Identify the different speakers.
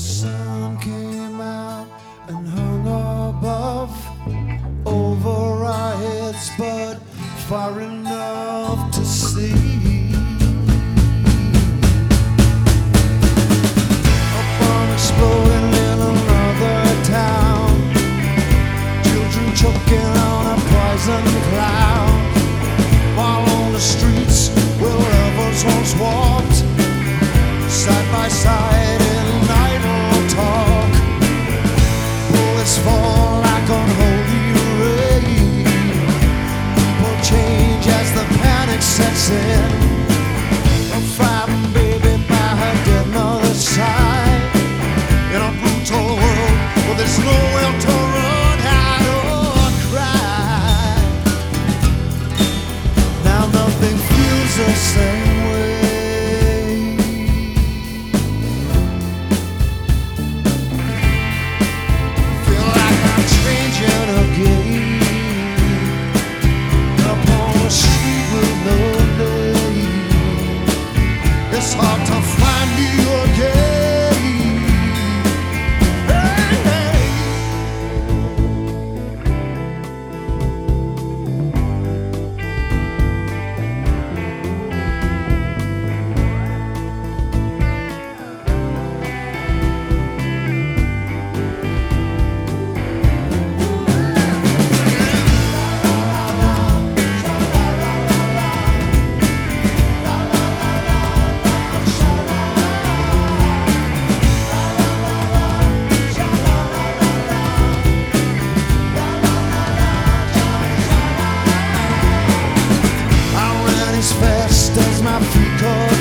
Speaker 1: sun came out and hung above over our heads, but far enough to see. A bomb exploding in another town, children choking on a poison cloud, while on the streets where lovers once walked side by side in idle talk, bullets fall like unholy rain. People change as the panic sets in. I'm fighting baby by her dead mother's side, in a brutal world where there's nowhere to run, hide or cry. Now nothing feels the same way. It's hard to find you again. Hey, hey. As fast as my feet could